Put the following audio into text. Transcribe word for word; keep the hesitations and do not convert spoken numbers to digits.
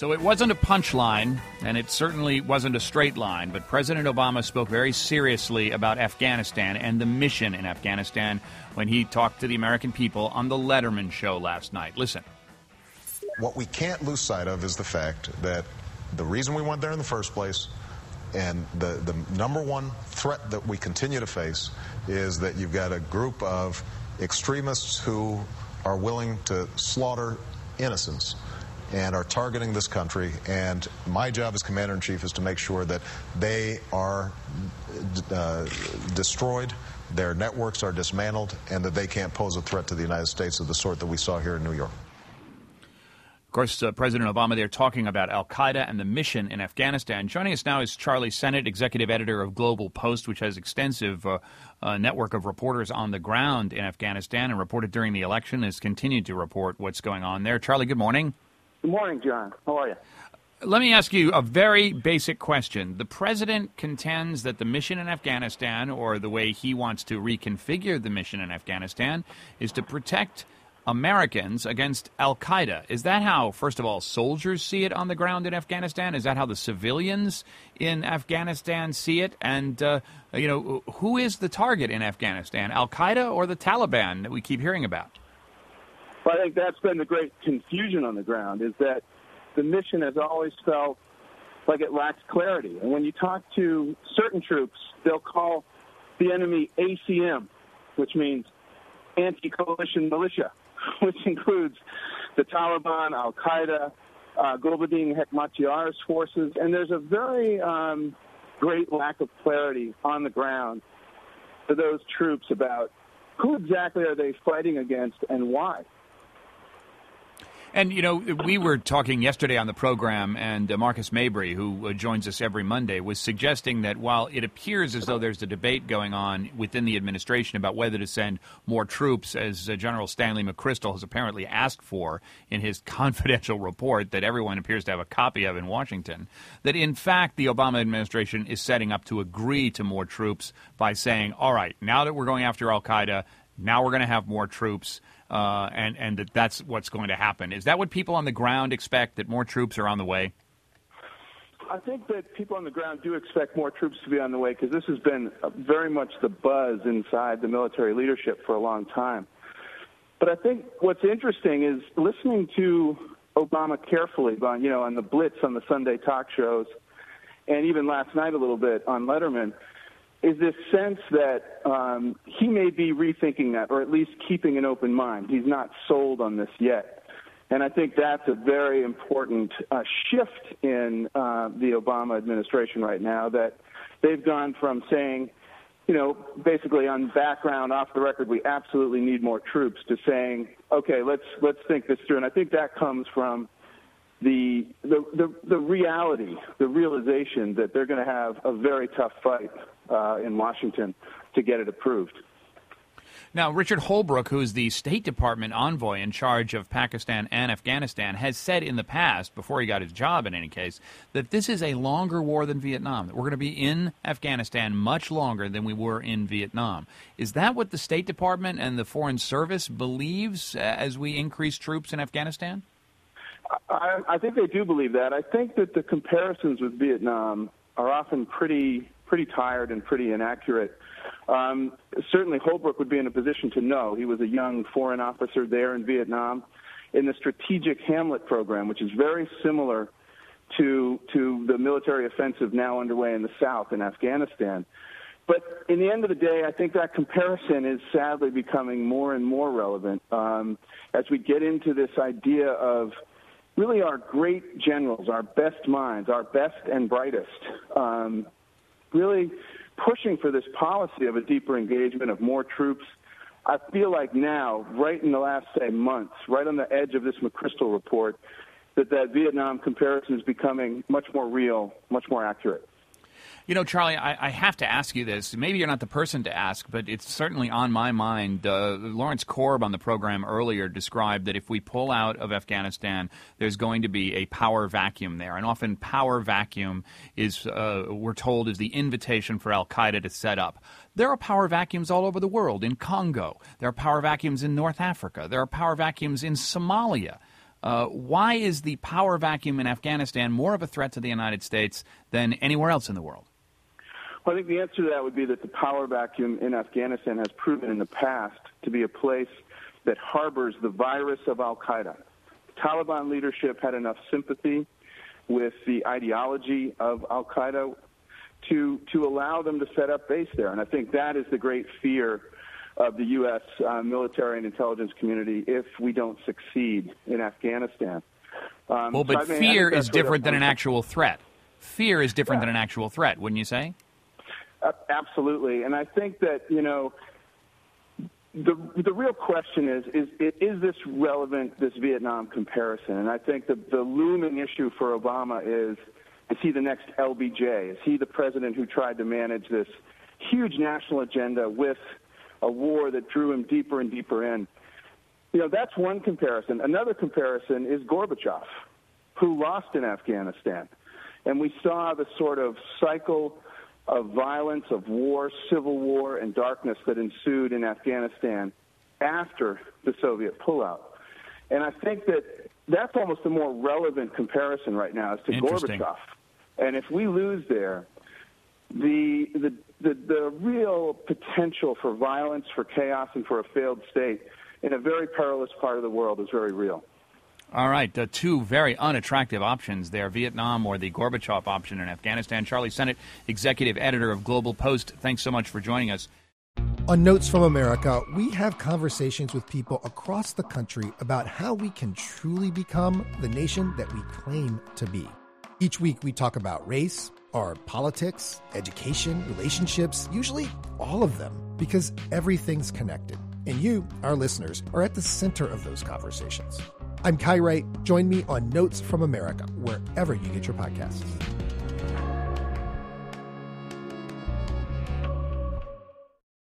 So it wasn't a punchline, and it certainly wasn't a straight line, but President Obama spoke very seriously about Afghanistan and the mission in Afghanistan when he talked to the American people on the Letterman show last night. Listen. What we can't lose sight of is the fact that the reason we went there in the first place and the, the number one threat that we continue to face is that you've got a group of extremists who are willing to slaughter innocents and are targeting this country. And my job as Commander-in-Chief is to make sure that they are uh, destroyed, their networks are dismantled, and that they can't pose a threat to the United States of the sort that we saw here in New York. Of course, uh, President Obama there talking about al-Qaeda and the mission in Afghanistan. Joining us now is Charlie Sennott, executive editor of Global Post, which has extensive uh, uh, network of reporters on the ground in Afghanistan and reported during the election, has continued to report what's going on there. Charlie, good morning. Good morning, John. How are you? Let me ask you a very basic question. The president contends that the mission in Afghanistan, or the way he wants to reconfigure the mission in Afghanistan, is to protect Americans against al-Qaeda. Is that how, first of all, soldiers see it on the ground in Afghanistan? Is that how the civilians in Afghanistan see it? And, uh, you know, who is the target in Afghanistan, al-Qaeda or the Taliban that we keep hearing about? Well, I think that's been the great confusion on the ground, is that the mission has always felt like it lacks clarity. And when you talk to certain troops, they'll call the enemy A C M, which means anti-coalition militia, which includes the Taliban, al-Qaeda, uh, Gulbuddin Hekmatyar's forces, and there's a very um, great lack of clarity on the ground for those troops about who exactly are they fighting against and why. And, you know, we were talking yesterday on the program, and uh, Marcus Mabry, who uh, joins us every Monday, was suggesting that while it appears as though there's a debate going on within the administration about whether to send more troops, as uh, General Stanley McChrystal has apparently asked for in his confidential report that everyone appears to have a copy of in Washington, that in fact the Obama administration is setting up to agree to more troops by saying, all right, now that we're going after al-Qaeda, now we're going to have more troops. Uh, and, and that that's what's going to happen. Is that what people on the ground expect, that more troops are on the way? I think that people on the ground do expect more troops to be on the way, because this has been very much the buzz inside the military leadership for a long time. But I think what's interesting is listening to Obama carefully, you know, on the Blitz, on the Sunday talk shows, and even last night a little bit on Letterman, is this sense that um, he may be rethinking that, or at least keeping an open mind. He's not sold on this yet. And I think that's a very important uh, shift in uh, the Obama administration right now, that they've gone from saying, you know, basically on background, off the record, we absolutely need more troops, to saying, okay, let's let's think this through. And I think that comes from the the the, the reality, the realization that they're going to have a very tough fight Uh, in Washington to get it approved. Now, Richard Holbrooke, who is the State Department envoy in charge of Pakistan and Afghanistan, has said in the past, before he got his job in any case, that this is a longer war than Vietnam, that we're going to be in Afghanistan much longer than we were in Vietnam. Is that what the State Department and the Foreign Service believes uh, as we increase troops in Afghanistan? I, I think they do believe that. I think that the comparisons with Vietnam are often pretty pretty tired and pretty inaccurate. Um, certainly Holbrooke would be in a position to know. He was a young foreign officer there in Vietnam in the Strategic Hamlet program, which is very similar to to the military offensive now underway in the South in Afghanistan. But in the end of the day, I think that comparison is sadly becoming more and more relevant um, as we get into this idea of really our great generals, our best minds, our best and brightest, um, really pushing for this policy of a deeper engagement, of more troops. I feel like now, right in the last, say, months, right on the edge of this McChrystal report, that that Vietnam comparison is becoming much more real, much more accurate. You know, Charlie, I, I have to ask you this. Maybe you're not the person to ask, but it's certainly on my mind. Uh, Lawrence Korb on the program earlier described that if we pull out of Afghanistan, there's going to be a power vacuum there. And often power vacuum is, uh, we're told, is the invitation for al-Qaeda to set up. There are power vacuums all over the world. In Congo, there are power vacuums in North Africa. There are power vacuums in Somalia. Uh, why is the power vacuum in Afghanistan more of a threat to the United States than anywhere else in the world? Well, I think the answer to that would be that the power vacuum in Afghanistan has proven in the past to be a place that harbors the virus of al-Qaeda. The Taliban leadership had enough sympathy with the ideology of al-Qaeda to to allow them to set up base there. And I think that is the great fear of the U S uh, military and intelligence community if we don't succeed in Afghanistan. Um, well, but so I mean, fear is different than an actual threat. Fear is different yeah. than an actual threat, wouldn't you say? Uh, absolutely. And I think that, you know, the the real question is, is, is this relevant, this Vietnam comparison? And I think the, the looming issue for Obama is, is he the next L B J? Is he the president who tried to manage this huge national agenda with a war that drew him deeper and deeper in? You know, that's one comparison. Another comparison is Gorbachev, who lost in Afghanistan. And we saw the sort of cycle of violence, of war, civil war, and darkness that ensued in Afghanistan after the Soviet pullout. And I think that that's almost a more relevant comparison right now as to Gorbachev. And if we lose there, the, the the the real potential for violence, for chaos, and for a failed state in a very perilous part of the world is very real. All right, uh, two very unattractive options there, Vietnam or the Gorbachev option in Afghanistan. Charlie Sennott, executive editor of Global Post, thanks so much for joining us. On Notes from America, we have conversations with people across the country about how we can truly become the nation that we claim to be. Each week we talk about race, our politics, education, relationships, usually all of them, because everything's connected. And you, our listeners, are at the center of those conversations. I'm Kai Wright. Join me on Notes from America, wherever you get your podcasts.